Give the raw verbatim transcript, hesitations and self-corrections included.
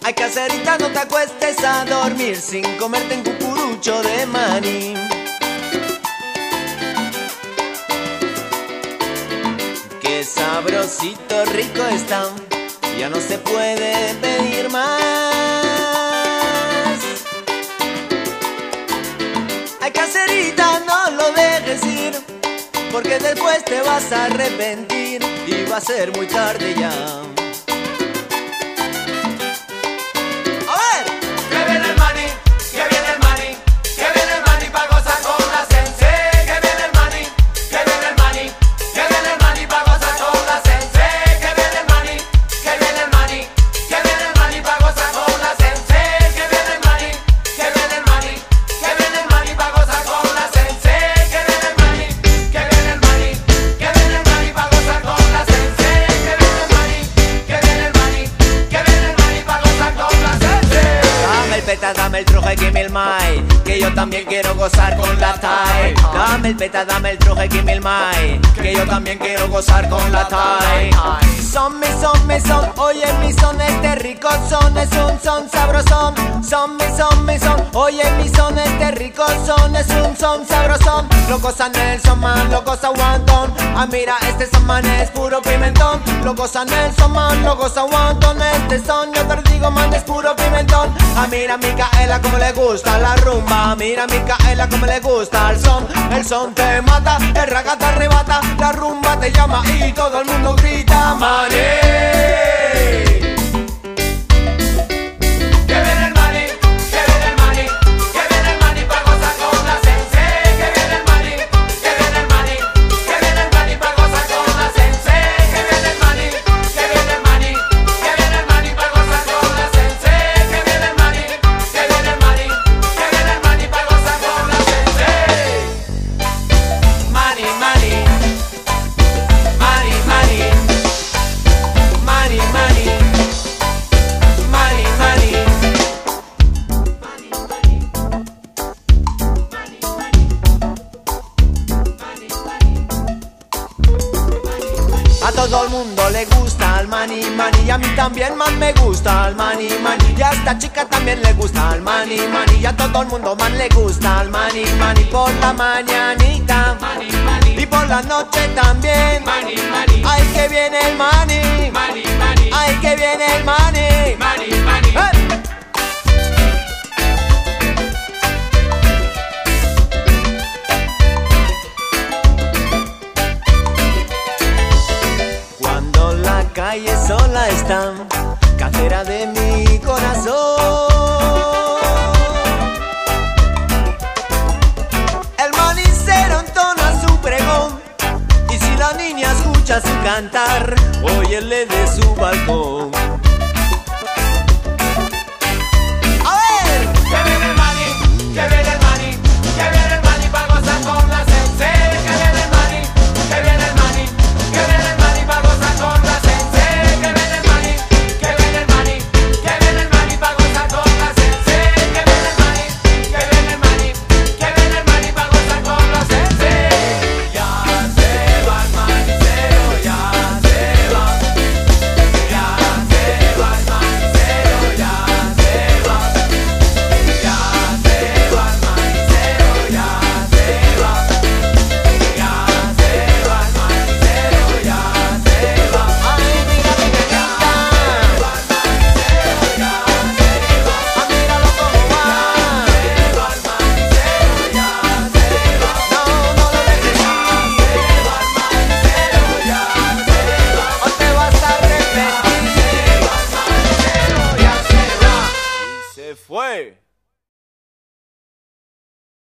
Ay, caserita, no te acuestes a dormir sin comerte un cucurucho de maní. Qué sabrosito rico está, ya no se puede pedir más. Ay, caserita, no lo dejes ir, porque después te vas a arrepentir y va a ser muy tarde ya. Dame el truje, give me el mai, que yo también quiero gozar con la Thai. Dame el peta, dame el truje, give me el mai, que yo también quiero gozar con la Thai. Son mi son, mi son, oye mi son, este rico son, es un son sabrosón. Son mi son, mi son, oye mi son, este rico son, es un son sabrosón. Lo goza Nelson man, lo goza Wanton. Ah, mira, este son man es puro pimentón. Lo goza Nelson man, lo goza Wanton. Este son, yo te digo man, es puro pimentón. Ah, mira, Micaela como le gusta la rumba, mira Micaela como le gusta el son. El son te mata, el raga te arrebata, la rumba te llama y todo el mundo grita maní. A todo el mundo le gusta el mani mani, y a mí también man me gusta el mani mani, y a esta chica también le gusta el mani mani, y a todo el mundo man le gusta el mani mani. Por la mañanita mani, mani, y por la noche también mani mani. Ay, que viene el mani mani mani, ay, que viene el mani mani mani. ¡Hey! Calle sola está, casera de mi corazón. El manicero entona su pregón, y si la niña escucha su cantar,